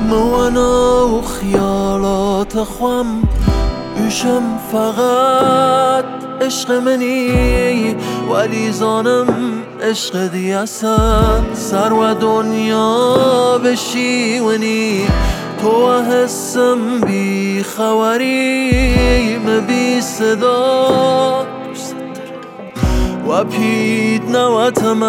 وانا و خیالات خوام ایشم فقط عشق منی ولی زانم عشق دیاسن سر و دنیا بشیونی تو حسم بی خبری بی صدا و پید نوتم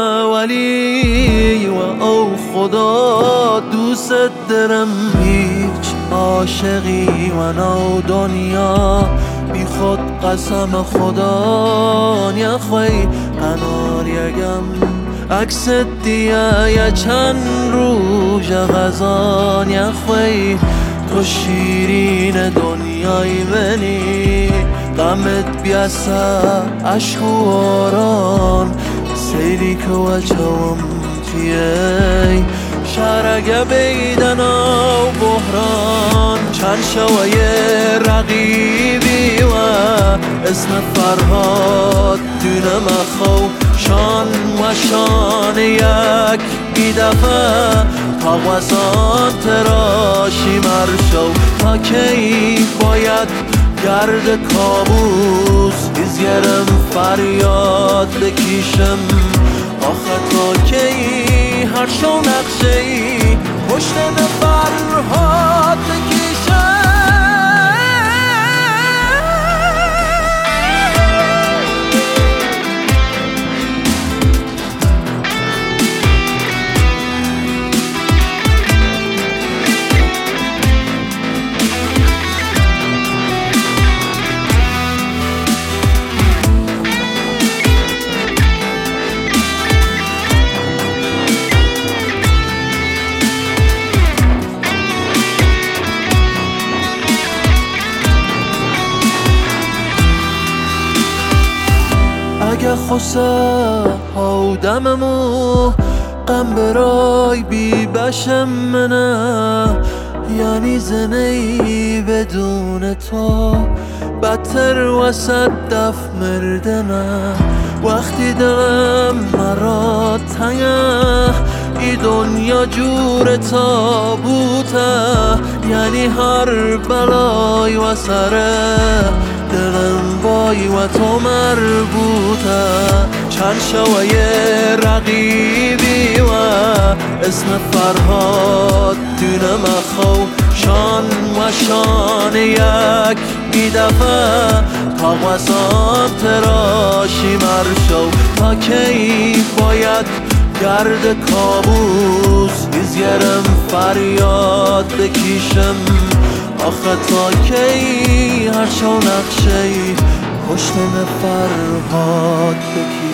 ولی و او خدا دوست درم هیچ عاشقی و نو دنیا بی خود قسم خدا نیخوی قنار یگم عکس دیگه یا چند روز غذا نیخوی تو شیرین دنیای منی غمت بیاسه عشق و آران سیری که وجهم تیه شرگه بیدن و بحران چند شوی رقیبی و اسم فرهاد دونم خو شان و شان یک بیدفعه تا وزان تراشی مرشو تا کی باید گرد کابوس بیزگرم فریاد بکیشم آخه تا کی هر شو نقشه ای پشت فرهاد بکیشم اگه خوصه هودممو غم برای بی بشم منه یعنی زنی بدون تو بدتر وسط دف مردنه وقتی دلم مرا تنگه ای دنیا جور تابوته یعنی هر بلای و سره دلم بای و تو مربوطه چند شوی رقیبی و اسم فرهاد دونم خو شان و شان یک بیدفعه تا وزان تراشی مرشو تا کی باید گرد کابوس بیزگرم فریاد بکیشم آخه تا کی هر شو نقشه ای پشت فرهاد بکیشم